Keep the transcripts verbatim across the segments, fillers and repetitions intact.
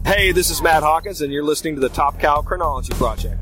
Hey, this is Matt Hawkins, and you're listening to the Top Cow Chronology Project.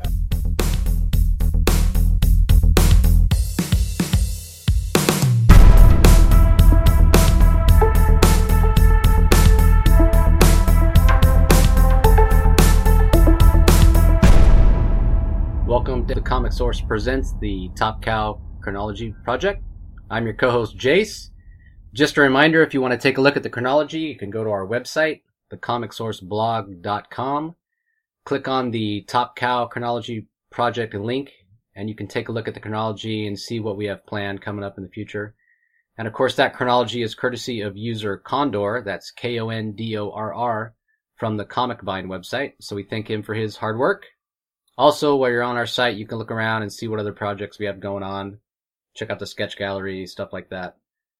Welcome to the Comic Source presents the Top Cow Chronology Project. I'm your co-host, Jace. Just a reminder, if you want to take a look at the chronology, you can go to our website, the comic source blog dot com. Click on the Top Cow Chronology Project link, and you can take a look at the chronology and see what we have planned coming up in the future. And of course, that chronology is courtesy of user Condor, that's K O N D O R R, from the Comic Vine website, so we thank him for his hard work. Also, while you're on our site, you can look around and see what other projects we have going on. Check out the sketch gallery, stuff like that.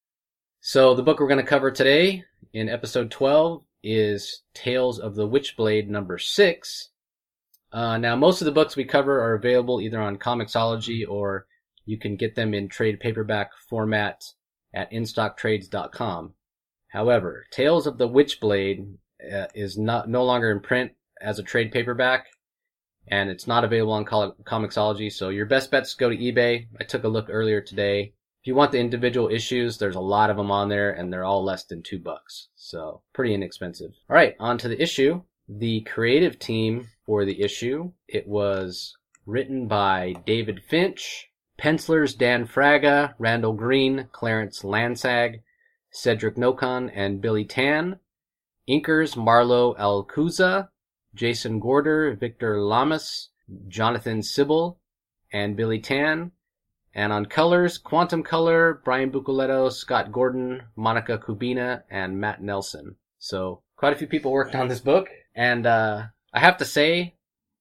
So the book we're going to cover today in episode twelve is Tales of the Witchblade number six. Uh, now, most of the books we cover are available either on Comixology or you can get them in trade paperback format at in stock trades dot com. However, Tales of the Witchblade uh, is not no longer in print as a trade paperback, and it's not available on Comixology, so your best bet's go to eBay. I took a look earlier today. If you want the individual issues, there's a lot of them on there, and they're all less than two bucks. So, pretty inexpensive. All right, on to the issue. The creative team for the issue, it was written by David Finch, pencilers Dan Fraga, Randall Green, Clarence Lansag, Cedric Nocon, and Billy Tan, inkers Marlo Alcuza, Jason Gorder, Victor Lamas, Jonathan Sybil, and Billy Tan. And on colors, Quantum Color, Brian Bucoletto, Scott Gordon, Monica Kubina, and Matt Nelson. So, quite a few people worked on this book. And uh I have to say,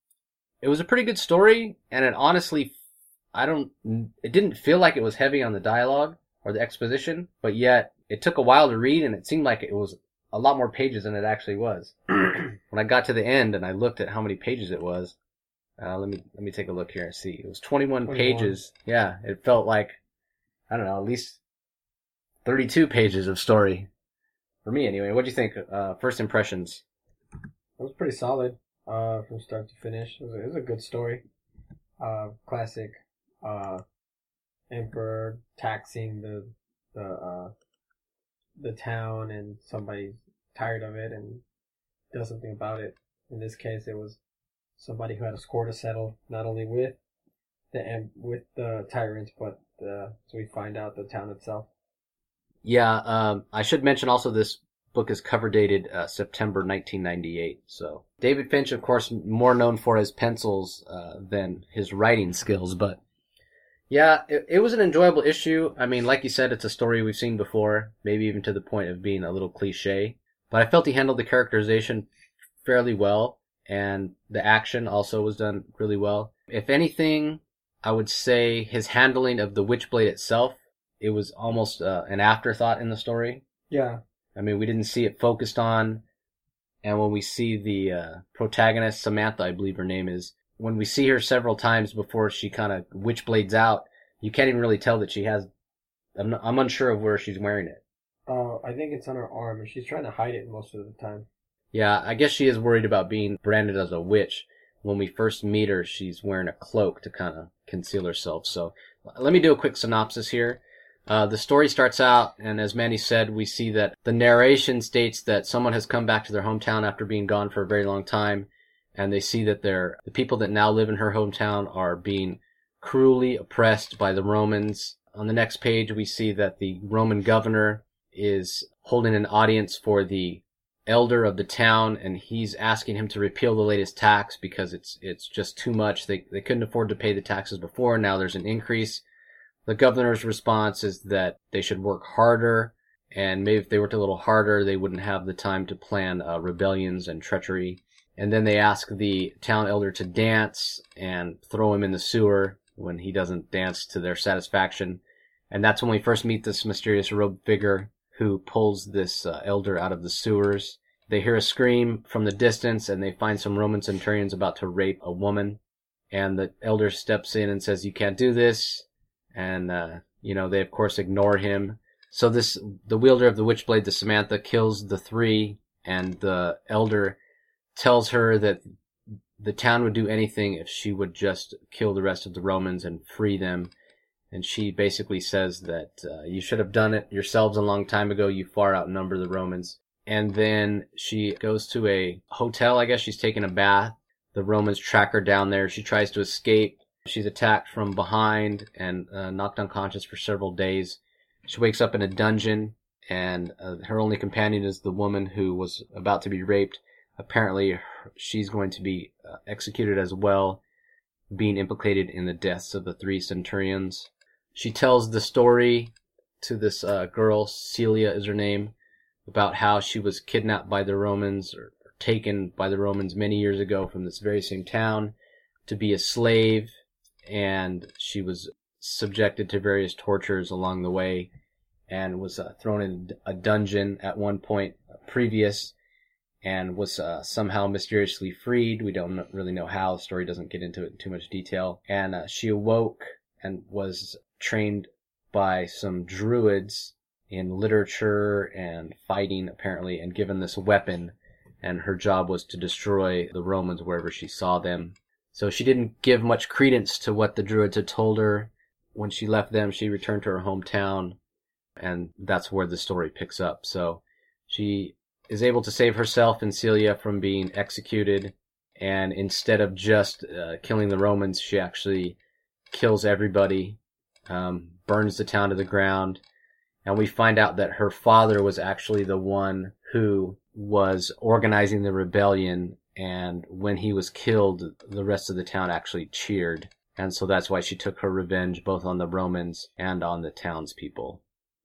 it was a pretty good story, and it honestly, I don't, it didn't feel like it was heavy on the dialogue or the exposition, but yet it took a while to read, and it seemed like it was a lot more pages than it actually was. When I got to the end and I looked at how many pages it was, uh, let me let me take a look here and see. It was twenty-one, twenty-one pages. Yeah, it felt like, I don't know, at least thirty-two pages of story. For me, anyway. What do you think? Uh, first impressions? It was pretty solid uh, from start to finish. It was a, it was a good story. Uh, classic uh, emperor taxing the the uh, the town, and somebody's tired of it and does something about it. In this case, it was somebody who had a score to settle, not only with the with the tyrant, but uh, so we find out the town itself. Yeah, um, I should mention also this book is cover dated uh, September nineteen ninety-eight. So David Finch, of course, more known for his pencils uh, than his writing skills, but yeah, it, it was an enjoyable issue. I mean, like you said, it's a story we've seen before, maybe even to the point of being a little cliche. But I felt he handled the characterization fairly well, and the action also was done really well. If anything, I would say his handling of the Witchblade itself, it was almost uh, an afterthought in the story. Yeah. I mean, we didn't see it focused on, and when we see the uh, protagonist, Samantha, I believe her name is, when we see her several times before she kind of Witchblades out, you can't even really tell that she has, I'm, not, I'm unsure of where she's wearing it. Uh, I think it's on her arm, and she's trying to hide it most of the time. Yeah, I guess she is worried about being branded as a witch. When we first meet her, she's wearing a cloak to kind of conceal herself. So let me do a quick synopsis here. Uh, the story starts out, and as Manny said, we see that the narration states that someone has come back to their hometown after being gone for a very long time, and they see that they're, the people that now live in her hometown are being cruelly oppressed by the Romans. On the next page, we see that the Roman governor is holding an audience for the elder of the town, and he's asking him to repeal the latest tax because it's it's just too much. They they couldn't afford to pay the taxes before, now there's an increase. The governor's response is that they should work harder, and maybe if they worked a little harder, they wouldn't have the time to plan uh, rebellions and treachery. And then they ask the town elder to dance and throw him in the sewer when he doesn't dance to their satisfaction. And that's when we first meet this mysterious robed figure who pulls this uh, elder out of the sewers. They hear a scream from the distance, and they find some Roman centurions about to rape a woman. And the elder steps in and says, "You can't do this." And, uh, you know, they of course ignore him. So this, the wielder of the Witchblade, the Samantha, kills the three, and the elder tells her that the town would do anything if she would just kill the rest of the Romans and free them. And she basically says that uh, you should have done it yourselves a long time ago. You far outnumber the Romans. And then she goes to a hotel. I guess she's taking a bath. The Romans track her down there. She tries to escape. She's attacked from behind and uh, knocked unconscious for several days. She wakes up in a dungeon, and uh, her only companion is the woman who was about to be raped. Apparently, she's going to be uh, executed as well, being implicated in the deaths of the three centurions. She tells the story to this uh, girl, Celia is her name, about how she was kidnapped by the Romans, or taken by the Romans many years ago from this very same town to be a slave, and she was subjected to various tortures along the way and was uh, thrown in a dungeon at one point previous and was uh, somehow mysteriously freed. We don't really know how. The story doesn't get into it in too much detail. And uh, she awoke and was trained by some druids in literature and fighting, apparently, and given this weapon. And her job was to destroy the Romans wherever she saw them. So she didn't give much credence to what the druids had told her. When she left them, she returned to her hometown, and that's where the story picks up. So she is able to save herself and Celia from being executed, and instead of just uh, killing the Romans, she actually kills everybody, um, burns the town to the ground, and we find out that her father was actually the one who was organizing the rebellion, and when he was killed, the rest of the town actually cheered. And so that's why she took her revenge both on the Romans and on the townspeople.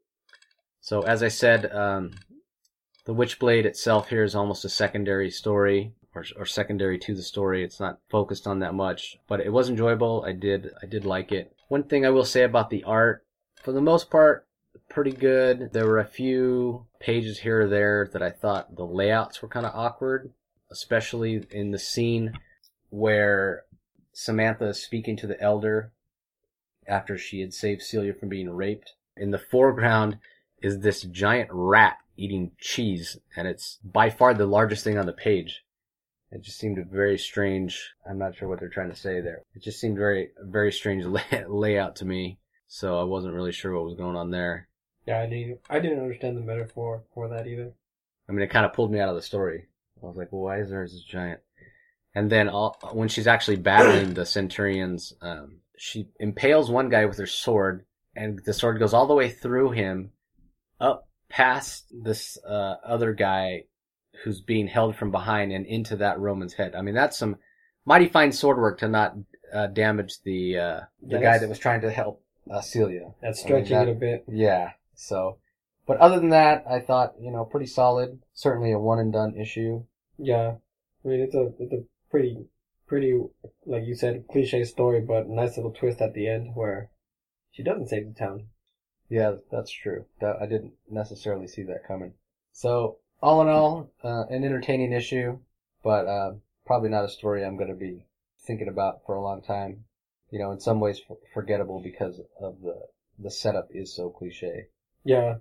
So as I said, um, the Witchblade itself here is almost a secondary story, or, or secondary to the story. It's not focused on that much, but it was enjoyable. I did, I did like it. One thing I will say about the art, for the most part, pretty good. There were a few pages here or there that I thought the layouts were kind of awkward, especially in the scene where Samantha is speaking to the elder after she had saved Celia from being raped. In the foreground is this giant rat eating cheese, and it's by far the largest thing on the page. It just seemed very strange. I'm not sure what they're trying to say there. It just seemed very, very strange lay- layout to me, so I wasn't really sure what was going on there. Yeah, I didn't, I didn't understand the metaphor for that either. I mean, it kind of pulled me out of the story. I was like, well, why is there this giant... And then all, when she's actually battling the centurions, um, she impales one guy with her sword, and the sword goes all the way through him, up past this uh, other guy who's being held from behind and into that Roman's head. I mean, that's some mighty fine sword work to not uh, damage the uh, the Yeah, guy that was trying to help uh, Celia. That's stretching I mean, that, it a bit. Yeah, so... But other than that, I thought, you know, pretty solid. Certainly a one-and-done issue. Yeah. I mean, it's a, it's a pretty, pretty, like you said, cliche story, but nice little twist at the end where she doesn't save the town. Yeah, that's true. That, I didn't necessarily see that coming. So, all in all, uh, an entertaining issue, but uh, probably not a story I'm going to be thinking about for a long time. You know, in some ways f- forgettable because of the the setup is so cliche. Yeah.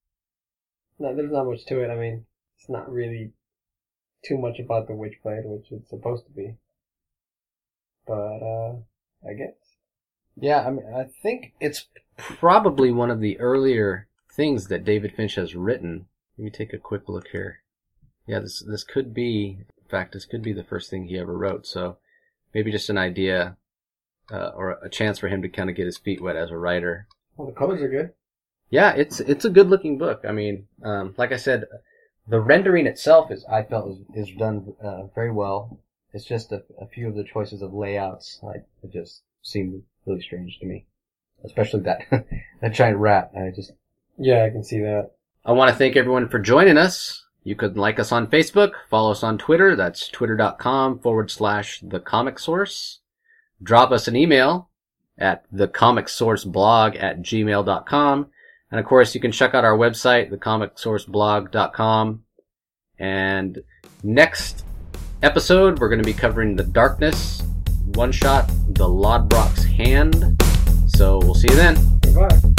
No, there's not much to it. I mean, it's not really too much about the Witchblade, which it's supposed to be. But, uh, I guess. Yeah, I mean, I think it's probably one of the earlier things that David Finch has written. Let me take a quick look here. Yeah, this this could be, in fact, this could be the first thing he ever wrote, so maybe just an idea, uh, or a chance for him to kind of get his feet wet as a writer. Well, the colors are good. Yeah, it's it's a good looking book. I mean, um, like I said, the rendering itself is I felt is, is done uh, very well. It's just a, a few of the choices of layouts, like it just seemed really strange to me, especially that that giant rat. I just Yeah, I can see that. I want to thank everyone for joining us. You can like us on Facebook, follow us on Twitter. That's twitter.com forward slash the comic source. Drop us an email at thecomicsourceblog at gmail dot com. And of course, you can check out our website, the comic source blog dot com. And next episode, we're going to be covering The Darkness one shot, The Lodbrok's Hand. So we'll see you then. Goodbye.